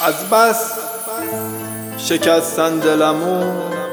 از بس شکستن دلمو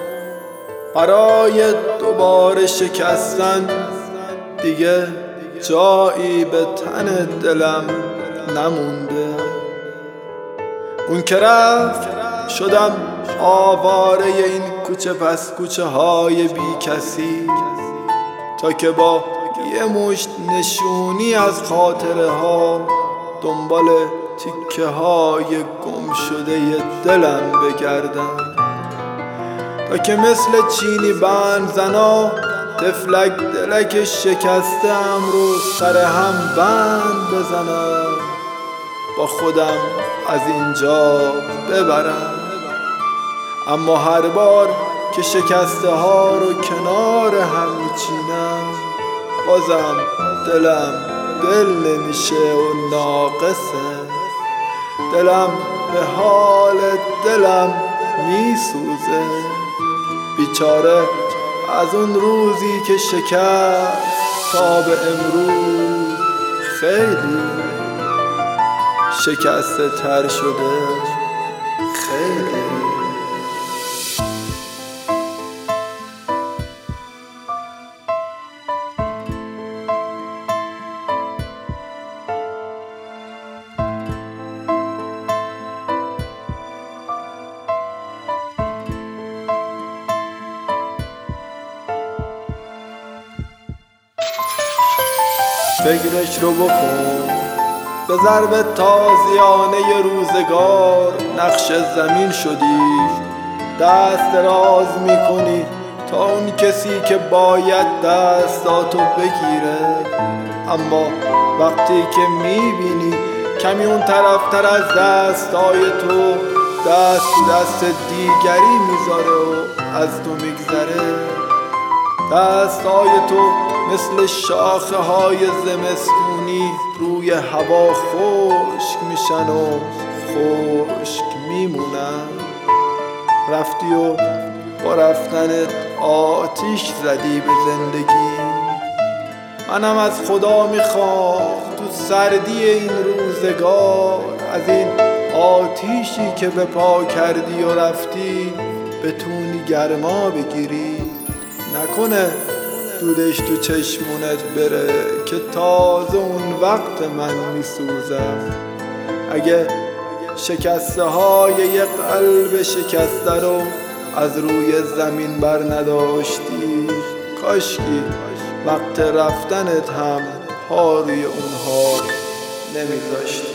برای دوباره شکستن دیگه جایی به تن دلم نمونده. اون که رفت شدم آواره این کوچه پس کوچه های بی کسی، تا که با یه مشت نشونی از خاطره ها دنبال تیکه های گم شده دلم بگردم، تا که مثل چینی بند زنا تفلک دلک شکستم رو سر هم بند بزنم، با خودم از اینجا ببرم. اما هر بار که شکسته ها رو کنار هم میچینم بازم دلم دل نمیشه و ناقصه. دلم به حال دلم میسوزه، بیچاره از اون روزی که شکست تا به امروز خیلی شکسته تر شده. خیلی فکرش رو بکن، به ضرب تازیانه روزگار نقش زمین شدی، دست دراز میکنی تا اون کسی که باید دستاتو بگیره، اما وقتی که میبینی کمی اون طرفتر از دستای تو دست دیگری میذاره و از تو میگذره، دستای تو مثل شاخه های زمستونی روی هوا خشک میشن و خشک میمونن. رفتی و با رفتنت آتیش زدی به زندگی. منم از خدا میخوام تو سردی این روزگار از این آتیشی که به پا کردی و رفتی بتونی گرما بگیری. نکنه دودش تو چشمونت بره که تازه اون وقت من میسوزم. اگه شکسته های یه قلب شکسته رو از روی زمین بر نداشتی، کاشکی وقت رفتنت هم پا روی اونها نمیذاشتی.